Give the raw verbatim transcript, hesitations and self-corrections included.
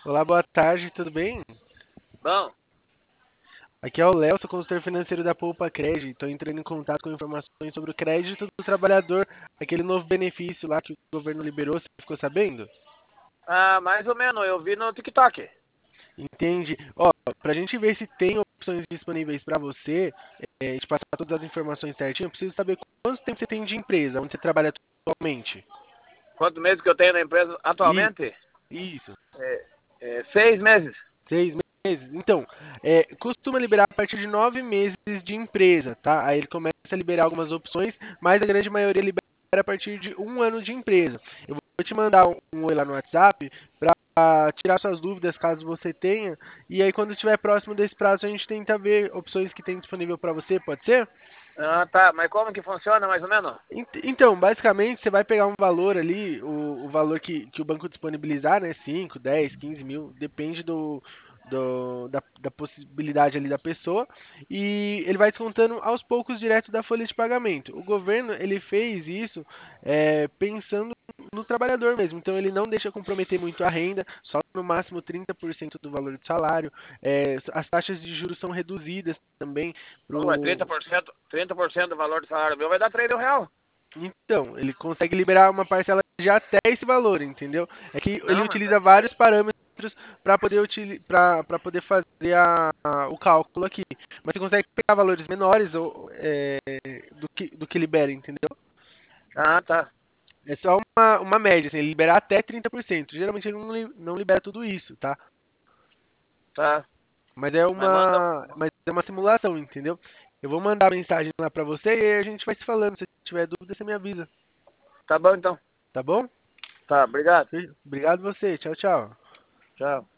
Olá, boa tarde, tudo bem? Bom, Aqui é o Léo, sou consultor financeiro da Poupa Cred. Estou entrando em contato com informações sobre o crédito do trabalhador, aquele novo benefício lá que o governo liberou, você ficou sabendo? ah, mais ou menos, eu vi no TikTok. Entende? Ó, para a gente ver se tem opções disponíveis para você, é, e te passar todas as informações certinho, eu preciso saber quanto tempo você tem de empresa, onde você trabalha atualmente. Quantos meses que eu tenho na empresa E atualmente? isso. É, é, seis meses. Seis meses? Então, é, costuma liberar a partir de nove meses de empresa, tá? Aí ele começa a liberar algumas opções, mas a grande maioria libera a partir de um ano de empresa. Eu vou te mandar um, um oi lá no WhatsApp para tirar suas dúvidas caso você tenha, e aí quando estiver próximo desse prazo a gente tenta ver opções que tem disponível para você, pode ser? Ah, tá, mas como que funciona mais ou menos? Ent- Então, basicamente, você vai pegar um valor ali, o, o valor que, que o banco disponibilizar, né? Cinco, dez, quinze mil, depende do, do- da, da possibilidade ali da pessoa, e ele vai descontando aos poucos direto da folha de pagamento. O governo, ele fez isso é, pensando no trabalhador mesmo, então ele não deixa comprometer muito a renda, só no máximo trinta por cento do valor do salário. É, as taxas de juros são reduzidas também. Oh, é trinta por cento, trinta por cento do valor do salário meu vai dar três mil reais. Então, ele consegue liberar uma parcela de até esse valor, entendeu? É que ele Não, mas utiliza tá, tá, vários parâmetros para poder utili para poder fazer a, a- o cálculo aqui. Mas você consegue pegar valores menores ou, é, do que do que libera, entendeu? ah, tá, É só uma, uma média, assim, ele libera até trinta por cento. Geralmente ele não, li- não libera tudo isso, tá? tá. Mas é Mas manda, uma, mas é uma simulação, entendeu? Eu vou mandar mensagem lá para você e aí a gente vai se falando. Se tiver dúvida, você me avisa, tá bom então. tá bom? Tá, obrigado. Obrigado você. Tchau, tchau. Tchau.